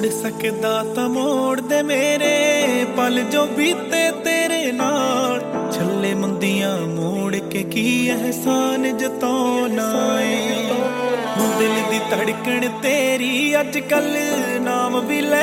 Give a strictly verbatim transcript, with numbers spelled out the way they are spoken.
ਮੁੜ ਸਕਦਾ ਤਾਂ ਮੋੜ ਦੇ ਮੇਰੇ ਪਲ ਜੋ ਬੀਤੇ ਤੇਰੇ ਨਾਲ। ਛੱਲੇ ਮੁੰਦੀਆਂ ਮੋੜ ਕੇ ਕੀ ਅਹਿਸਾਨ ਜਤਾਉਣਾ ਏ। ਦਿਲ ਦੀ ਧੜਕਣ ਤੇਰੀ ਅੱਜ ਕੱਲ ਨਾਮ ਵੀ ਲੈ